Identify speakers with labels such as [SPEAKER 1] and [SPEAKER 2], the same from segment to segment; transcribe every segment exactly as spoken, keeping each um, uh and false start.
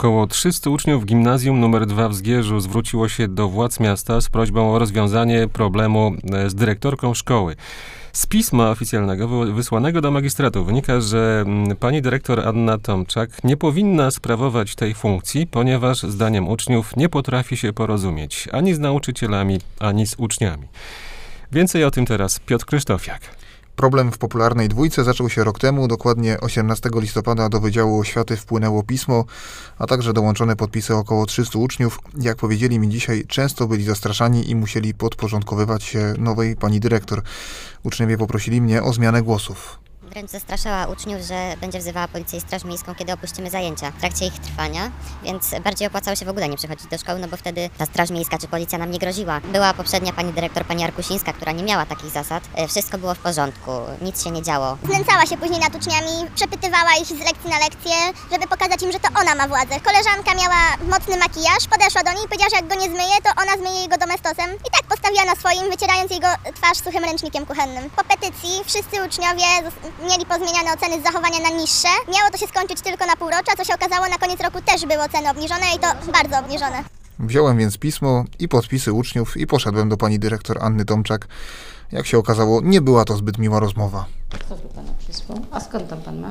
[SPEAKER 1] Około trzystu uczniów gimnazjum numer dwa w Zgierzu zwróciło się do władz miasta z prośbą o rozwiązanie problemu z dyrektorką szkoły. Z pisma oficjalnego wysłanego do magistratu wynika, że pani dyrektor Anna Tomczak nie powinna sprawować tej funkcji, ponieważ zdaniem uczniów nie potrafi się porozumieć ani z nauczycielami, ani z uczniami. Więcej o tym teraz Piotr Krzysztofiak.
[SPEAKER 2] Problem w popularnej dwójce zaczął się rok temu. Dokładnie osiemnastego listopada do Wydziału Oświaty wpłynęło pismo, a także dołączone podpisy około trzystu uczniów. Jak powiedzieli mi dzisiaj, często byli zastraszani i musieli podporządkowywać się nowej pani dyrektor. Uczniowie poprosili mnie o zmianę głosów.
[SPEAKER 3] Wręcz zastraszała uczniów, że będzie wzywała policję i straż miejską, kiedy opuścimy zajęcia w trakcie ich trwania, więc bardziej opłacało się w ogóle nie przychodzić do szkoły, no bo wtedy ta straż miejska czy policja nam nie groziła. Była poprzednia pani dyrektor, pani Arkusińska, która nie miała takich zasad. Wszystko było w porządku, nic się nie działo.
[SPEAKER 4] Znęcała się później nad uczniami, przepytywała ich z lekcji na lekcję, żeby pokazać im, że to ona ma władzę. Koleżanka miała mocny makijaż, podeszła do niej i powiedziała, że jak go nie zmyje, to ona zmyje jego domestosem. I tak postawiła na swoim, wycierając jego twarz suchym ręcznikiem kuchennym. Po petycji wszyscy uczniowie mieli pozmieniane oceny z zachowania na niższe. Miało to się skończyć tylko na półrocza, co się okazało, na koniec roku też były oceny obniżone i to bardzo obniżone.
[SPEAKER 2] Wziąłem więc pismo i podpisy uczniów i poszedłem do pani dyrektor Anny Tomczak. Jak się okazało, nie była to zbyt miła rozmowa.
[SPEAKER 5] Kto tu pana przysłał? A skąd tam pan ma?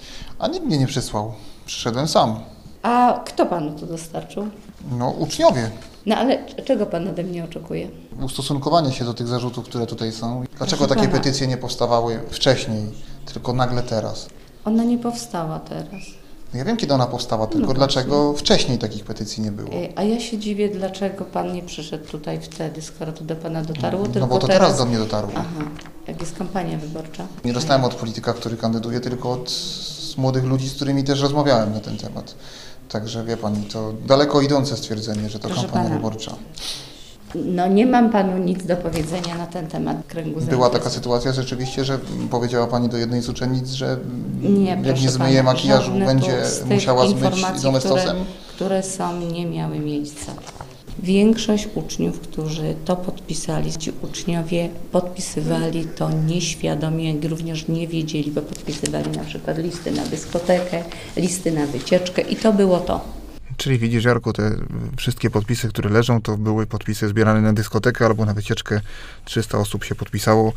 [SPEAKER 2] A nikt mnie nie przysłał. Przyszedłem sam.
[SPEAKER 5] A kto panu to dostarczył?
[SPEAKER 2] No, uczniowie.
[SPEAKER 5] No ale czego pan ode mnie oczekuje?
[SPEAKER 2] Ustosunkowanie się do tych zarzutów, które tutaj są. Dlaczego
[SPEAKER 5] Proszę
[SPEAKER 2] takie
[SPEAKER 5] pana.
[SPEAKER 2] petycje nie powstawały wcześniej, tylko nagle teraz?
[SPEAKER 5] Ona nie powstała teraz.
[SPEAKER 2] Ja wiem, kiedy ona powstała, tylko
[SPEAKER 5] No
[SPEAKER 2] dlaczego wcześniej takich petycji nie było?
[SPEAKER 5] A ja się dziwię, dlaczego pan nie przyszedł tutaj wtedy, skoro to do pana dotarło,
[SPEAKER 2] No
[SPEAKER 5] tylko
[SPEAKER 2] bo to teraz do mnie dotarło.
[SPEAKER 5] Aha, jak jest kampania wyborcza.
[SPEAKER 2] Nie dostałem od polityka, który kandyduje, tylko od z młodych ludzi, z którymi też rozmawiałem na ten temat. Także wie pani, to daleko idące stwierdzenie, że to
[SPEAKER 5] Proszę
[SPEAKER 2] kampania
[SPEAKER 5] pana.
[SPEAKER 2] wyborcza.
[SPEAKER 5] No nie mam panu nic do powiedzenia na ten temat kręgu
[SPEAKER 2] Była
[SPEAKER 5] zainteresowań.
[SPEAKER 2] taka sytuacja rzeczywiście, że powiedziała pani do jednej z uczennic, że
[SPEAKER 5] Nie,
[SPEAKER 2] jak
[SPEAKER 5] proszę
[SPEAKER 2] nie zmyje
[SPEAKER 5] pana,
[SPEAKER 2] makijażu,
[SPEAKER 5] żadne
[SPEAKER 2] będzie
[SPEAKER 5] tu z tych
[SPEAKER 2] musiała zmyć
[SPEAKER 5] informacji,
[SPEAKER 2] domestosem.
[SPEAKER 5] Które, które są, nie miały miejsca. Większość uczniów, którzy to podpisali, ci uczniowie podpisywali to nieświadomie, jak również nie wiedzieli, bo podpisywali na przykład listy na dyskotekę, listy na wycieczkę i to było to.
[SPEAKER 2] Czyli widzisz, Jarku, te wszystkie podpisy, które leżą, to były podpisy zbierane na dyskotekę albo na wycieczkę. trzysta osób się podpisało.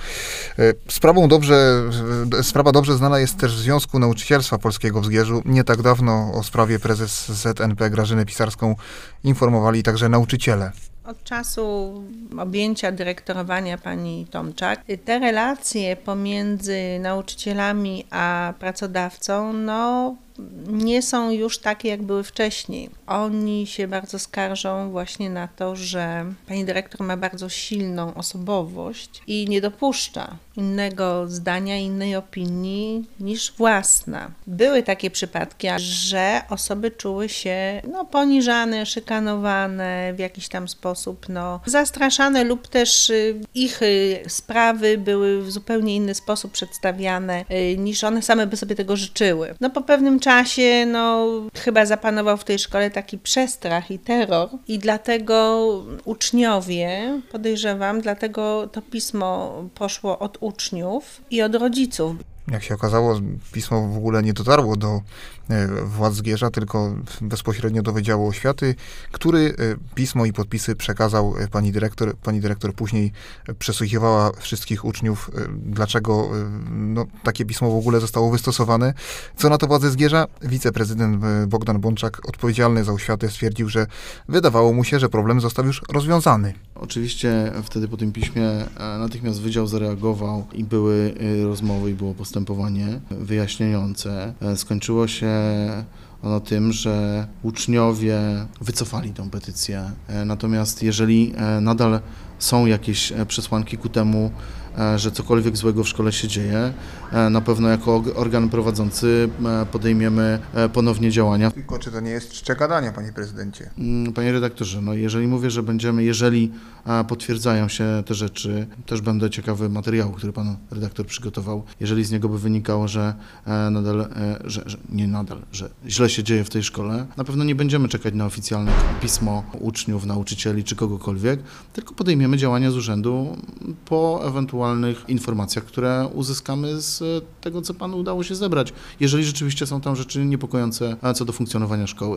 [SPEAKER 2] Sprawą dobrze, sprawa dobrze znana jest też w Związku Nauczycielstwa Polskiego w Zgierzu. Nie tak dawno o sprawie prezes Z N P Grażyny Pisarską informowali także nauczyciele.
[SPEAKER 6] Od czasu objęcia dyrektorowania pani Tomczak te relacje pomiędzy nauczycielami a pracodawcą no, nie są już takie, jak były wcześniej. Oni się bardzo skarżą właśnie na to, że pani dyrektor ma bardzo silną osobowość i nie dopuszcza innego zdania, innej opinii niż własna. Były takie przypadki, że osoby czuły się no, poniżane, szykanowane w jakiś tam sposób, no, zastraszane lub też ich sprawy były w zupełnie inny sposób przedstawiane niż one same by sobie tego życzyły. No po pewnym czasie no, chyba zapanował w tej szkole taki przestrach i terror i dlatego uczniowie, podejrzewam, dlatego to pismo poszło od uczniów i od rodziców.
[SPEAKER 2] Jak się okazało, pismo w ogóle nie dotarło do władz Zgierza, tylko bezpośrednio do Wydziału Oświaty, który pismo i podpisy przekazał pani dyrektor. Pani dyrektor później przesłuchiwała wszystkich uczniów, dlaczego no, takie pismo w ogóle zostało wystosowane. Co na to władze Zgierza? Wiceprezydent Bogdan Bączak, odpowiedzialny za oświatę, stwierdził, że wydawało mu się, że problem został już rozwiązany.
[SPEAKER 7] Oczywiście wtedy po tym piśmie natychmiast wydział zareagował i były rozmowy i było postępowanie wyjaśniające. Skończyło się ono tym, że uczniowie wycofali tę petycję. Natomiast jeżeli nadal są jakieś przesłanki ku temu, że cokolwiek złego w szkole się dzieje, na pewno jako organ prowadzący podejmiemy ponownie działania.
[SPEAKER 2] Tylko czy to nie jest czcze gadania, panie prezydencie?
[SPEAKER 7] Panie redaktorze, no jeżeli mówię, że będziemy, jeżeli potwierdzają się te rzeczy, też będę ciekawy materiału, który pan redaktor przygotował. Jeżeli z niego by wynikało, że nadal, że, że nie nadal, że źle się dzieje w tej szkole, na pewno nie będziemy czekać na oficjalne pismo uczniów, nauczycieli czy kogokolwiek, tylko podejmiemy działania z urzędu po ewentualnych informacjach, które uzyskamy z tego, co panu udało się zebrać, jeżeli rzeczywiście są tam rzeczy niepokojące co do funkcjonowania szkoły.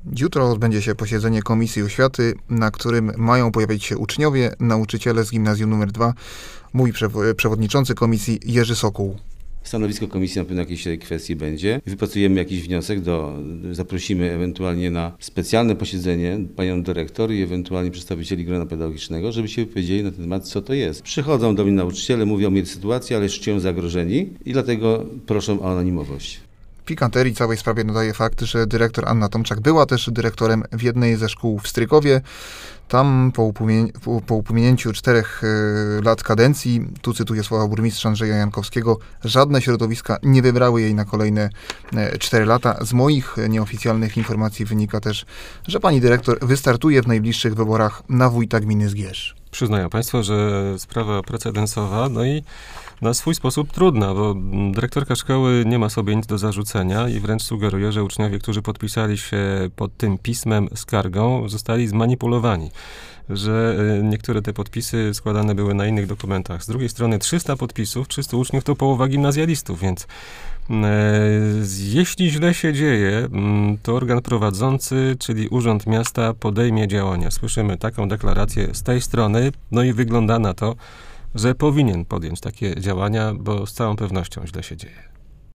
[SPEAKER 2] Jutro odbędzie się posiedzenie Komisji Oświaty, na którym mają pojawić się uczniowie, nauczyciele z gimnazjum numer dwa, mówi przew- przewodniczący komisji Jerzy Sokół.
[SPEAKER 8] Stanowisko komisji na pewno jakiejś kwestii będzie. Wypracujemy jakiś wniosek, do, zaprosimy ewentualnie na specjalne posiedzenie panią dyrektor i ewentualnie przedstawicieli grona pedagogicznego, żeby się wypowiedzieli na ten temat, co to jest. Przychodzą do mnie nauczyciele, mówią mi sytuację, ale czują zagrożeni i dlatego proszą o anonimowość.
[SPEAKER 2] Pikanterii całej sprawie nadaje fakt, że dyrektor Anna Tomczak była też dyrektorem w jednej ze szkół w Strykowie. Tam po, upomien- po, po upominięciu czterech y, lat kadencji, tu cytuję słowa burmistrza Andrzeja Jankowskiego, żadne środowiska nie wybrały jej na kolejne y, cztery lata. Z moich y, nieoficjalnych informacji wynika też, że pani dyrektor wystartuje w najbliższych wyborach na wójta gminy Zgierz.
[SPEAKER 1] Przyznają państwo, że sprawa precedensowa, no i na swój sposób trudna, bo dyrektorka szkoły nie ma sobie nic do zarzucenia i wręcz sugeruje, że uczniowie, którzy podpisali się pod tym pismem skargą, zostali zmanipulowani, że niektóre te podpisy składane były na innych dokumentach. Z drugiej strony trzysta podpisów, trzysta uczniów to połowa gimnazjalistów, więc e, jeśli źle się dzieje, to organ prowadzący, czyli Urząd Miasta, podejmie działania. Słyszymy taką deklarację z tej strony, no i wygląda na to, że powinien podjąć takie działania, bo z całą pewnością źle się dzieje.